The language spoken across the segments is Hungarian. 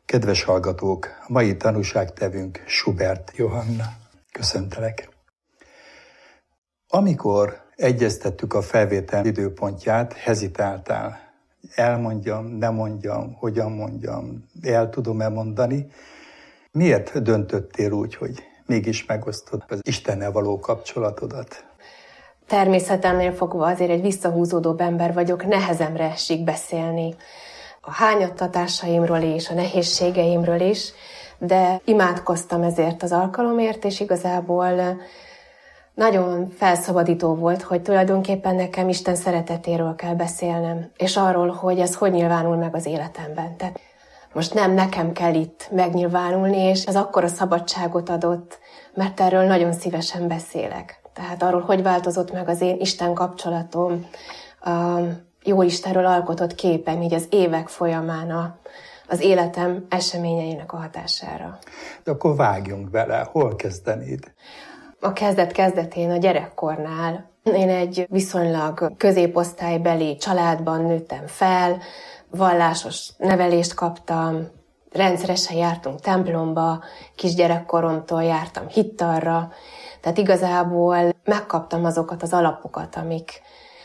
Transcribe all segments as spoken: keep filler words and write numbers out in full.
Kedves hallgatók, a mai tanúságtevőnk Schubert Johanna. Köszöntelek. Amikor egyeztettük a felvétel időpontját, hezitáltál. Elmondjam, ne mondjam, hogyan mondjam, el tudom-e mondani. Miért döntöttél úgy, hogy mégis megosztod az Istennel való kapcsolatodat? Természetemnél fogva azért egy visszahúzódóbb ember vagyok, nehezemre esik beszélni a hányattatásaimról és a nehézségeimről is, de imádkoztam ezért az alkalomért, és igazából nagyon felszabadító volt, hogy tulajdonképpen nekem Isten szeretetéről kell beszélnem, és arról, hogy ez hogy nyilvánul meg az életemben. Tehát most nem nekem kell itt megnyilvánulni, és ez akkora szabadságot adott, mert erről nagyon szívesen beszélek. Tehát arról, hogy változott meg az én Isten kapcsolatom, a jó Istenről alkotott képem így az évek folyamán a, az életem eseményeinek a hatására. De akkor vágjunk bele, hol kezdenéd? A kezdet-kezdetén, a gyerekkornál én egy viszonylag középosztálybeli családban nőttem fel, vallásos nevelést kaptam, rendszeresen jártunk templomba, kisgyerekkoromtól jártam hittalra, tehát igazából megkaptam azokat az alapokat, amik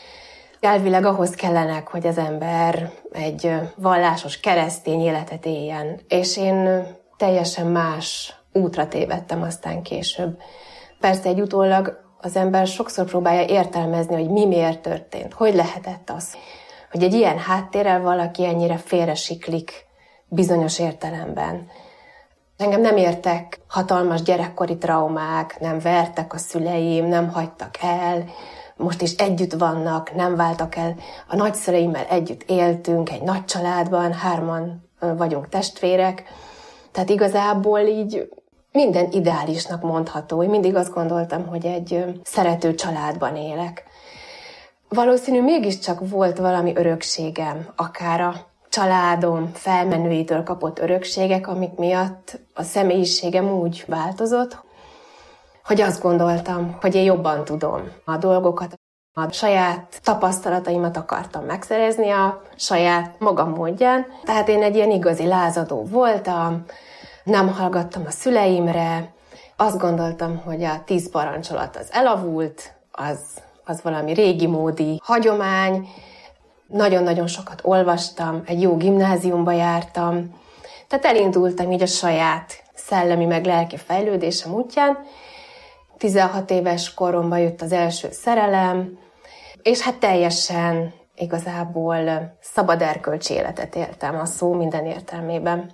elvileg ahhoz kellenek, hogy az ember egy vallásos keresztény életet éljen. És én teljesen más útra tévedtem aztán később. Persze egy utólag az ember sokszor próbálja értelmezni, hogy mi miért történt, hogy lehetett az, hogy egy ilyen háttérrel valaki ennyire félresiklik bizonyos értelemben. Engem nem értek hatalmas gyerekkori traumák, nem vertek a szüleim, nem hagytak el, most is együtt vannak, nem váltak el. A nagyszüleimmel együtt éltünk egy nagy családban, hárman vagyunk testvérek, tehát igazából így minden ideálisnak mondható. Én mindig azt gondoltam, hogy egy szerető családban élek. Valószínű mégiscsak volt valami örökségem, akár a családom felmenőitől kapott örökségek, amik miatt a személyiségem úgy változott, hogy azt gondoltam, hogy én jobban tudom a dolgokat, a saját tapasztalataimat akartam megszerezni a saját magam módján. Tehát én egy ilyen igazi lázadó voltam, nem hallgattam a szüleimre, azt gondoltam, hogy a tíz parancsolat az elavult, az, az valami régi módi hagyomány. Nagyon-nagyon sokat olvastam, egy jó gimnáziumba jártam, tehát elindultam így a saját szellemi meg lelki fejlődésem útján. tizenhat éves koromban jött az első szerelem, és hát teljesen igazából szabad erkölcsi életet éltem a szó minden értelmében.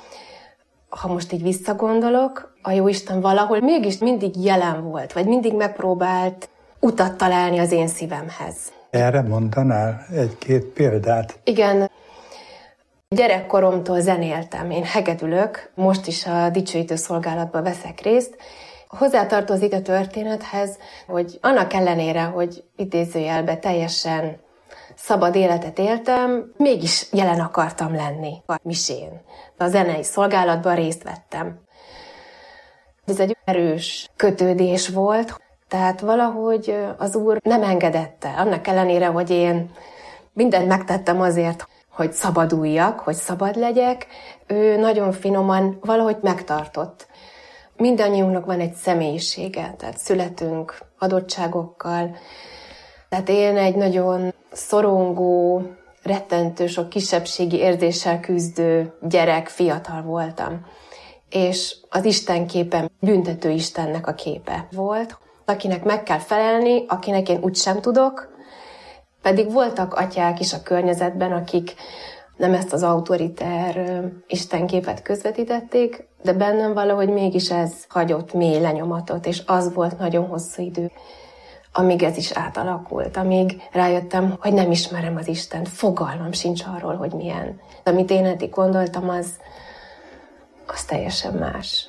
Ha most így visszagondolok, a Jóisten valahol mégis mindig jelen volt, vagy mindig megpróbált utat találni az én szívemhez. Erre mondanál egy-két példát? Igen. Gyerekkoromtól zenéltem, én hegedülök, most is a dicsőítő szolgálatban veszek részt. Hozzátartozik a történethez, hogy annak ellenére, hogy idézőjelben teljesen szabad életet éltem, mégis jelen akartam lenni a misén. A zenei szolgálatban részt vettem. Ez egy erős kötődés volt, tehát valahogy az Úr nem engedette, annak ellenére, hogy én mindent megtettem azért, hogy szabaduljak, hogy szabad legyek, ő nagyon finoman valahogy megtartott. Mindannyiunknak van egy személyisége, tehát születünk adottságokkal. Tehát én egy nagyon szorongó, rettentő, sok kisebbségi érzéssel küzdő gyerek, fiatal voltam. És az Isten képem büntető Istennek a képe volt, akinek meg kell felelni, akinek én úgysem tudok, pedig voltak atyák is a környezetben, akik nem ezt az autoriter istenképet közvetítették, de bennem valahogy mégis ez hagyott mély lenyomatot, és az volt nagyon hosszú idő, amíg ez is átalakult, amíg rájöttem, hogy nem ismerem az Istent, fogalmam sincs arról, hogy milyen. Amit én eddig gondoltam, az, az teljesen más.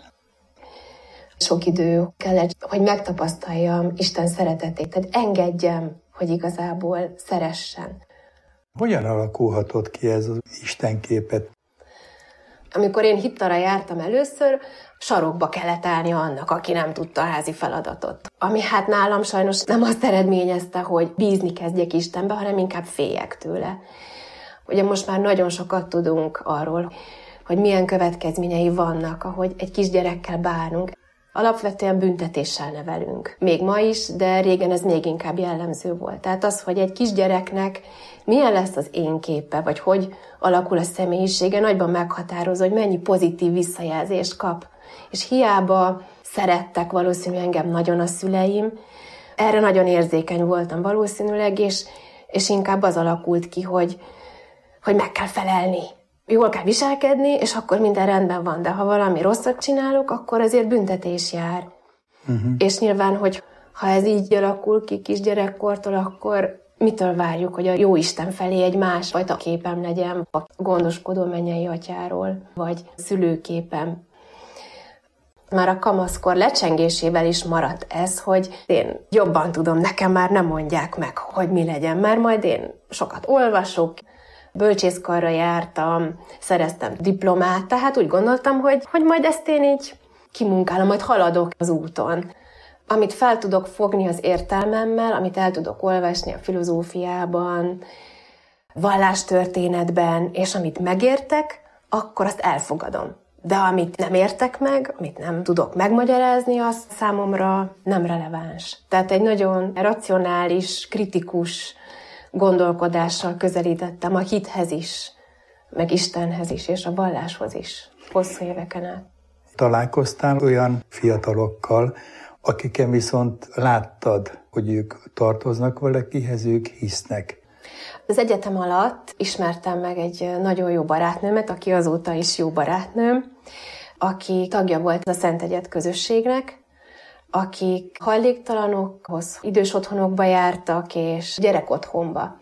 Sok idő kellett, hogy megtapasztaljam Isten szeretetét, tehát engedjem, hogy igazából szeressen. Hogyan alakulhatott ki ez az Istenképet? Amikor én hittalra jártam először, sarokba kellett állni annak, aki nem tudta a házi feladatot. Ami hát nálam sajnos nem azt eredményezte, hogy bízni kezdjek Istenbe, hanem inkább féljek tőle. Ugye most már nagyon sokat tudunk arról, hogy milyen következményei vannak, ahogy egy kisgyerekkel bánunk. Alapvetően büntetéssel nevelünk. Még ma is, de régen ez még inkább jellemző volt. Tehát az, hogy egy kisgyereknek milyen lesz az én képe, vagy hogy alakul a személyisége, nagyban meghatározó, hogy mennyi pozitív visszajelzést kap. És hiába szerettek valószínűleg engem nagyon a szüleim, erre nagyon érzékeny voltam valószínűleg, és, és inkább az alakult ki, hogy, hogy meg kell felelni. Jól kell viselkedni, és akkor minden rendben van, de ha valami rosszat csinálok, akkor azért büntetés jár. Uh-huh. És nyilván, hogy ha ez így alakul ki kisgyerekkortól, akkor mitől várjuk, hogy a Jóisten felé egy másfajta képem legyen, a gondoskodó mennyei atyáról, vagy szülőképem. Már a kamaszkor lecsengésével is maradt ez, hogy én jobban tudom, nekem már nem mondják meg, hogy mi legyen, mert majd én sokat olvasok, bölcsészkarra jártam, szereztem diplomát, tehát úgy gondoltam, hogy, hogy majd ezt én így kimunkálom, majd haladok az úton. Amit fel tudok fogni az értelmemmel, amit el tudok olvasni a filozófiában, vallástörténetben, és amit megértek, akkor azt elfogadom. De amit nem értek meg, amit nem tudok megmagyarázni, az számomra nem releváns. Tehát egy nagyon racionális, kritikus gondolkodással közelítettem a hithez is, meg Istenhez is, és a valláshoz is, hosszú éveken át. Találkoztál olyan fiatalokkal, akiken viszont láttad, hogy ők tartoznak valakihez, ők hisznek? Az egyetem alatt ismertem meg egy nagyon jó barátnőmet, aki azóta is jó barátnőm, aki tagja volt a Szent Egyed közösségnek, akik hajléktalanokhoz, idős otthonokba jártak, és gyerekotthonba.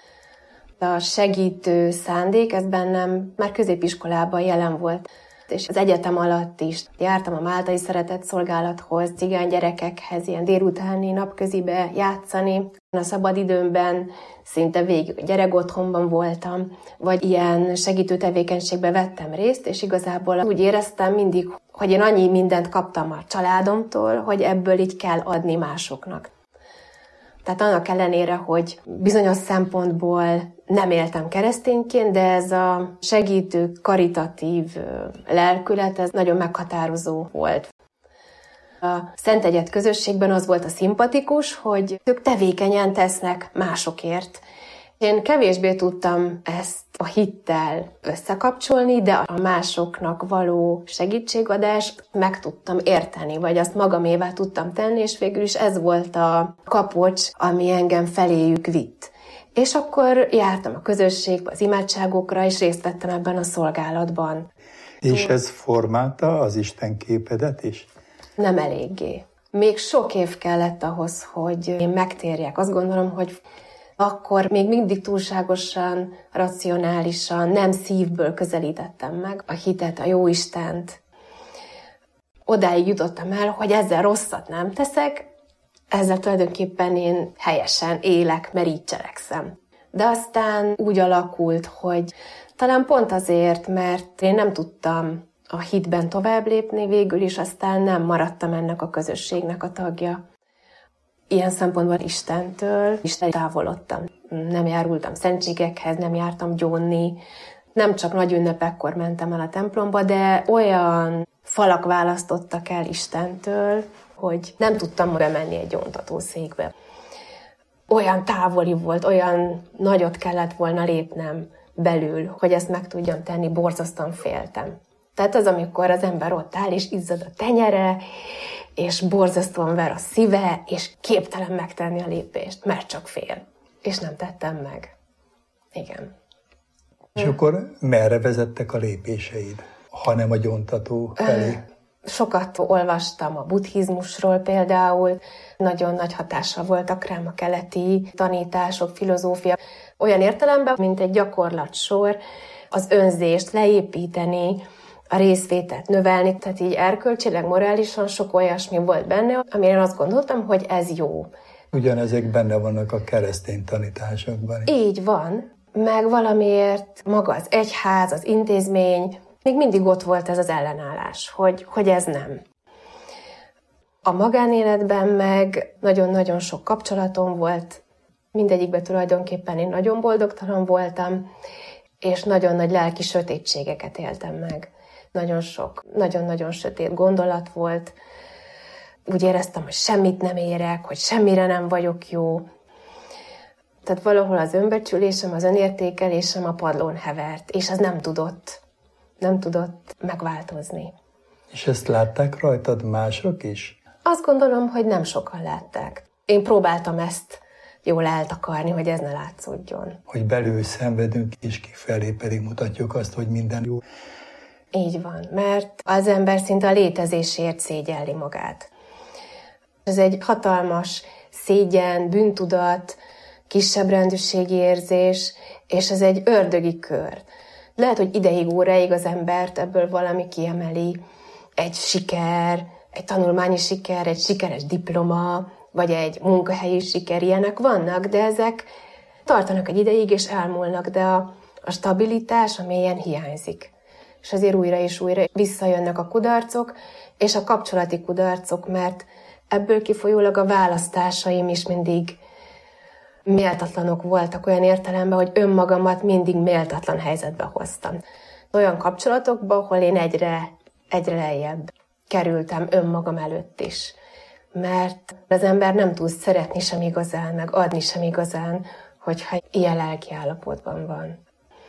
A segítő szándék, ez bennem már középiskolában jelen volt, és az egyetem alatt is jártam a Máltai Szeretett Szolgálathoz, cigány gyerekekhez, ilyen délutáni napközibe játszani. A szabadidőmben szinte végig a gyerekotthonban voltam, vagy ilyen segítő tevékenységben vettem részt, és igazából úgy éreztem mindig, hogy én annyi mindent kaptam a családomtól, hogy ebből így kell adni másoknak. Tehát annak ellenére, hogy bizonyos szempontból nem éltem keresztényként, de ez a segítő, karitatív lelkület, ez nagyon meghatározó volt. A Szent Egyed közösségben az volt a szimpatikus, hogy ők tevékenyen tesznek másokért. Én kevésbé tudtam ezt a hittel összekapcsolni, de a másoknak való segítségadást meg tudtam érteni, vagy azt magamévá tudtam tenni, és végül is ez volt a kapocs, ami engem feléjük vitt. És akkor jártam a közösségbe, az imádságokra, és részt vettem ebben a szolgálatban. És ez formálta az Isten képedet is? Nem eléggé. Még sok év kellett ahhoz, hogy én megtérjek. Azt gondolom, hogy akkor még mindig túlságosan, racionálisan, nem szívből közelítettem meg a hitet, a Jóistent. Odáig jutottam el, hogy ezzel rosszat nem teszek, ezzel tulajdonképpen én helyesen élek, mert így cselekszem. De aztán úgy alakult, hogy talán pont azért, mert én nem tudtam a hitben tovább lépni, végül is aztán nem maradtam ennek a közösségnek a tagja. Ilyen szempontból Istentől Isten távolodtam. Nem járultam szentségekhez, nem jártam gyónni, nem csak nagy ünnepekkor mentem el a templomba, de olyan falak választottak el Istentől, hogy nem tudtam bemenni egy gyóntatószékbe. Olyan távoli volt, olyan nagyot kellett volna lépnem belül, hogy ezt meg tudjam tenni, borzasztóan féltem. Tehát az, amikor az ember ott áll, és izzad a tenyere, és borzasztóan ver a szíve, és képtelen megtenni a lépést, mert csak fél. És nem tettem meg. Igen. És akkor merre vezettek a lépéseid, hanem a gyóntató felé? Sokat olvastam a buddhizmusról például, nagyon nagy hatással voltak rám a keleti tanítások, filozófia. Olyan értelemben, mint egy gyakorlatsor, az önzést leépíteni, a részvételt növelni, tehát így erkölcsileg, morálisan sok olyasmi volt benne, amire én azt gondoltam, hogy ez jó. Ugyanezek benne vannak a keresztény tanításokban. Így van, meg valamiért maga az egyház, az intézmény, még mindig ott volt ez az ellenállás, hogy, hogy ez nem. A magánéletben meg nagyon-nagyon sok kapcsolatom volt, mindegyikben tulajdonképpen én nagyon boldogtalan voltam, és nagyon nagy lelki sötétségeket éltem meg. Nagyon sok, nagyon-nagyon sötét gondolat volt. Úgy éreztem, hogy semmit nem érek, hogy semmire nem vagyok jó. Tehát valahol az önbecsülésem, az önértékelésem a padlón hevert, és az nem tudott, nem tudott megváltozni. És ezt látták rajtad mások is? Azt gondolom, hogy nem sokan látták. Én próbáltam ezt jól eltakarni, hogy ez ne látszódjon. Hogy belül szenvedünk, és kifelé pedig mutatjuk azt, hogy minden jó. Így van, mert az ember szinte a létezésért szégyelli magát. Ez egy hatalmas szégyen, bűntudat, kisebbrendűségi érzés, és ez egy ördögi kör. Lehet, hogy ideig, óráig az embert ebből valami kiemeli, egy siker, egy tanulmányi siker, egy sikeres diploma, vagy egy munkahelyi siker, ilyenek vannak, de ezek tartanak egy ideig, és elmúlnak, de a, a stabilitás a mélyen hiányzik. És azért újra és újra visszajönnek a kudarcok, és a kapcsolati kudarcok, mert ebből kifolyólag a választásaim is mindig méltatlanok voltak olyan értelemben, hogy önmagamat mindig méltatlan helyzetbe hoztam. Olyan kapcsolatokba, ahol én egyre, egyre lejjebb kerültem önmagam előtt is. Mert az ember nem tud szeretni sem igazán, meg adni sem igazán, hogyha ilyen lelki állapotban van.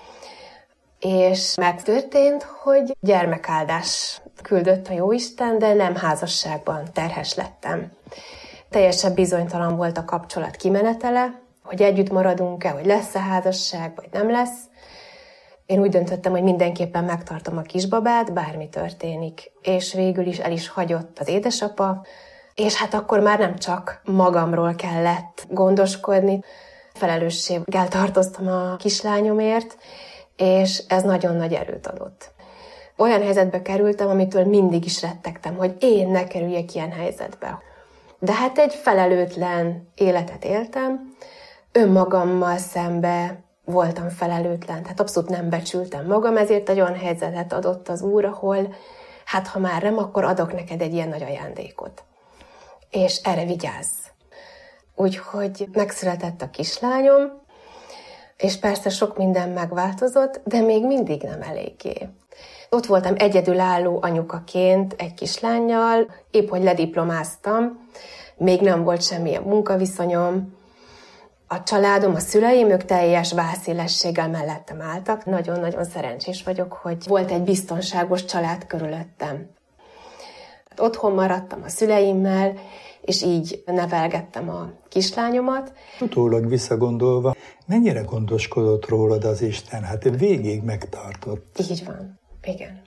És megtörtént, hogy gyermekáldás küldött a Jóisten, de nem házasságban terhes lettem. Teljesen bizonytalan volt a kapcsolat kimenetele, hogy együtt maradunk-e, hogy lesz-e házasság, vagy nem lesz. Én úgy döntöttem, hogy mindenképpen megtartom a kisbabát, bármi történik. És végül is el is hagyott az édesapa, és hát akkor már nem csak magamról kellett gondoskodni, felelősséggel tartoztam a kislányomért, és ez nagyon nagy erőt adott. Olyan helyzetbe kerültem, amitől mindig is rettegtem, hogy én ne kerüljek ilyen helyzetbe. De hát egy felelőtlen életet éltem, önmagammal szembe voltam felelőtlen, tehát abszolút nem becsültem magam, ezért egy olyan helyzetet adott az Úr, ahol hát ha már nem, akkor adok neked egy ilyen nagy ajándékot. És erre vigyázz. Úgyhogy megszületett a kislányom, és persze sok minden megváltozott, de még mindig nem eléggé. Ott voltam egyedülálló anyukaként egy kislánnyal, épp hogy lediplomáztam, még nem volt semmilyen munkaviszonyom. A családom, a szüleim, ők teljes vászélességgel mellettem álltak. Nagyon-nagyon szerencsés vagyok, hogy volt egy biztonságos család körülöttem. Otthon maradtam a szüleimmel, és így nevelgettem a kislányomat. Utólag visszagondolva, mennyire gondoskodott rólad az Isten? Hát végig megtartott. Így van, igen.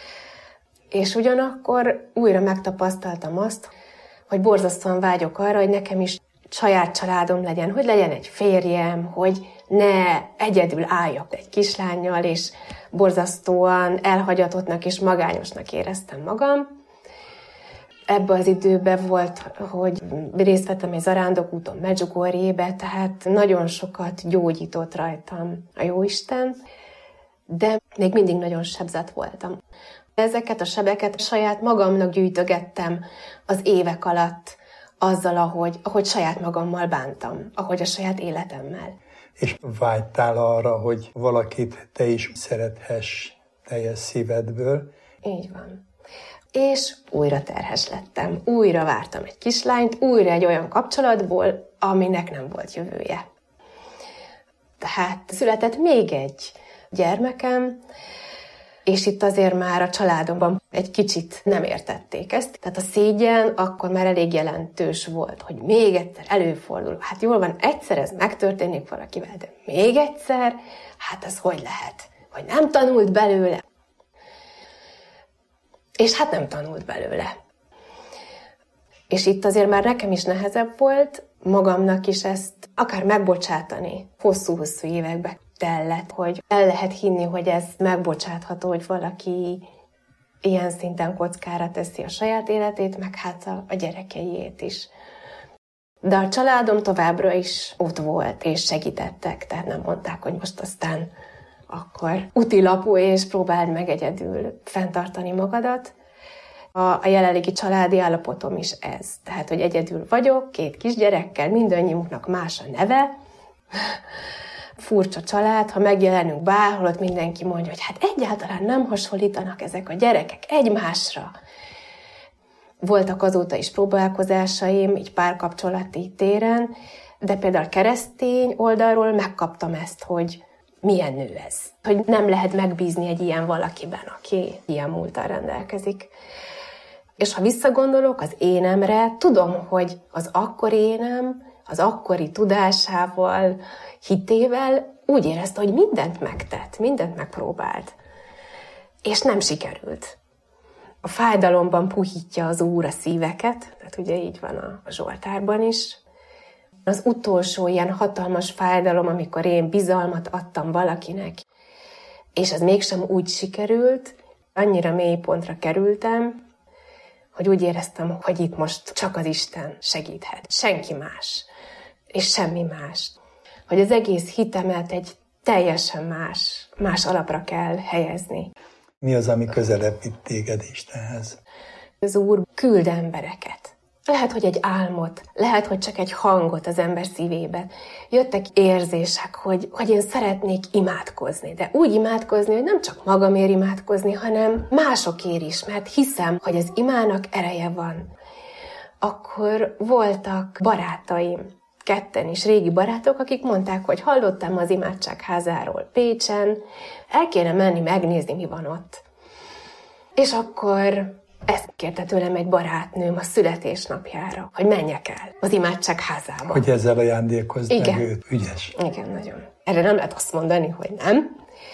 És ugyanakkor újra megtapasztaltam azt, hogy borzasztóan vágyok arra, hogy nekem is saját családom legyen, hogy legyen egy férjem, hogy ne egyedül álljak egy kislánnyal, és borzasztóan elhagyatottnak és magányosnak éreztem magam. Ebben az időben volt, hogy részt vettem egy zarándokúton Medjugorjébe, tehát nagyon sokat gyógyított rajtam a Jóisten, de még mindig nagyon sebzett voltam. Ezeket a sebeket saját magamnak gyűjtögettem az évek alatt, azzal, ahogy, ahogy saját magammal bántam, ahogy a saját életemmel. És vágytál arra, hogy valakit te is szerethess teljes szívedből? Így van. És újra terhes lettem. Újra vártam egy kislányt, újra egy olyan kapcsolatból, aminek nem volt jövője. Tehát született még egy gyermekem, és itt azért már a családomban egy kicsit nem értették ezt. Tehát a szégyen akkor már elég jelentős volt, hogy még egyszer előfordul. Hát jól van, egyszer ez megtörténik valakivel, de még egyszer? Hát ez hogy lehet? Hogy nem tanult belőle? És hát nem tanult belőle. És itt azért már nekem is nehezebb volt, magamnak is ezt akár megbocsátani. Hosszú-hosszú évekbe tellett, hogy el lehet hinni, hogy ez megbocsátható, hogy valaki ilyen szinten kockára teszi a saját életét, meg hát a, a gyerekeiét is. De a családom továbbra is ott volt, és segítettek, tehát nem mondták, hogy most aztán akkor útilapú, és próbáld meg egyedül fenntartani magadat. A, a jelenlegi családi állapotom is ez. Tehát, hogy egyedül vagyok, két kisgyerekkel, mindannyiunknak más a neve, furcsa család, ha megjelenünk bárhol, ott mindenki mondja, hogy hát egyáltalán nem hasonlítanak ezek a gyerekek egymásra. Voltak azóta is próbálkozásaim, így párkapcsolati téren, de például keresztény oldalról megkaptam ezt, hogy milyen nő ez. Hogy nem lehet megbízni egy ilyen valakiben, aki ilyen múlttal rendelkezik. És ha visszagondolok az énemre, tudom, hogy az akkori énem, az akkori tudásával, hitével úgy érezte, hogy mindent megtett, mindent megpróbált. És nem sikerült. A fájdalomban puhítja az Úr a szíveket, tehát ugye így van a Zsoltárban is. Az utolsó ilyen hatalmas fájdalom, amikor én bizalmat adtam valakinek, és ez mégsem úgy sikerült, annyira mély pontra kerültem, hogy úgy éreztem, hogy itt most csak az Isten segíthet. Senki más, és semmi más. Hogy az egész hitemet egy teljesen más, más alapra kell helyezni. Mi az, ami közelebb vitt téged Istenhez? Az Úr küld embereket. Lehet, hogy egy álmot, lehet, hogy csak egy hangot az ember szívében. Jöttek érzések, hogy, hogy én szeretnék imádkozni, de úgy imádkozni, hogy nem csak magamért imádkozni, hanem másokért is, mert hiszem, hogy az imának ereje van. Akkor voltak barátaim, ketten is régi barátok, akik mondták, hogy hallottam az imádságházáról Pécsen, el kéne menni megnézni, mi van ott. És akkor ezt kérte tőlem egy barátnőm a születésnapjára, hogy menjek el az imádságházába. Hogy ezzel ajándékozd Igen. meg őt. Ügyes. Igen, nagyon. Erre nem lehet azt mondani, hogy nem.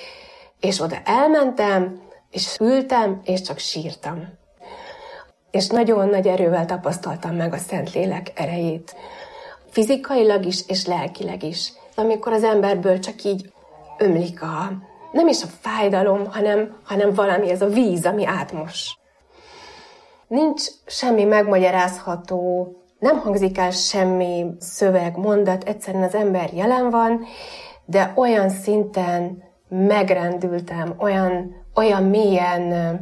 És oda elmentem, és ültem, és csak sírtam. És nagyon nagy erővel tapasztaltam meg a Szentlélek erejét. Fizikailag is, és lelkileg is. Amikor az emberből csak így ömlik a, nem is a fájdalom, hanem, hanem valami, ez a víz, ami átmos. Nincs semmi megmagyarázható, nem hangzik el semmi szöveg, mondat, egyszerűen az ember jelen van, de olyan szinten megrendültem, olyan, olyan mélyen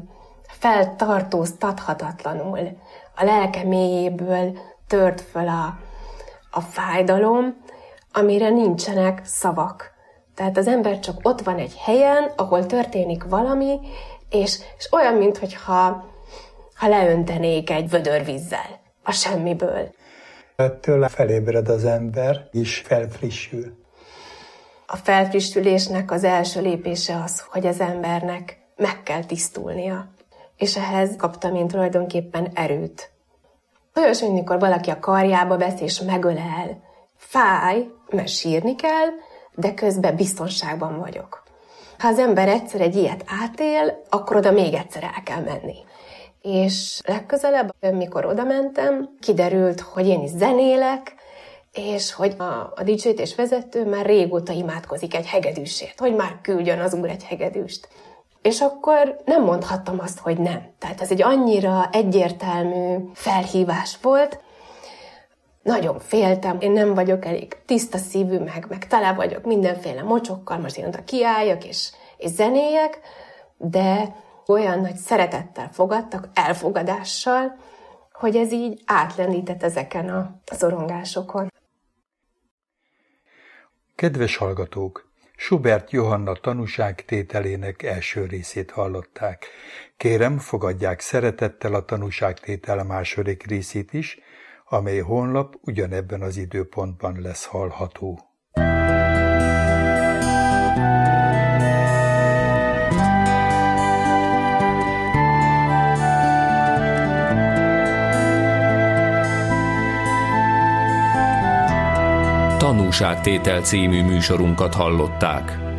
feltartóztathatatlanul. A lelke mélyéből tört föl a, a fájdalom, amire nincsenek szavak. Tehát az ember csak ott van egy helyen, ahol történik valami, és, és olyan, minthogyha ha leöntenék egy vödör vízzel a semmiből. Tőle felébred az ember, és felfrissül. A felfrissülésnek az első lépése az, hogy az embernek meg kell tisztulnia. És ehhez kaptam én tulajdonképpen erőt. Olyasmi, amikor valaki a karjába vesz és megölel. Fáj, mert sírni kell, de közben biztonságban vagyok. Ha az ember egyszer egy ilyet átél, akkor oda még egyszer el kell menni. És legközelebb, amikor oda mentem, kiderült, hogy én is zenélek, és hogy a, a dicsőítés vezető már régóta imádkozik egy hegedűsért, hogy már küldjön az Úr egy hegedűst. És akkor nem mondhattam azt, hogy nem. Tehát ez egy annyira egyértelmű felhívás volt. Nagyon féltem, én nem vagyok elég tiszta szívű, meg, meg tele vagyok mindenféle mocsokkal, most én oda kiálljak és, és zenéjek, de olyan nagy szeretettel fogadtak, elfogadással, hogy ez így átlendített ezeken a szorongásokon. Kedves hallgatók! Schubert Johanna tanúságtételének első részét hallották. Kérem, fogadják szeretettel a tanúságtétel második részét is, amely holnap ugyanebben az időpontban lesz hallható. Tanúságtétel című műsorunkat hallották.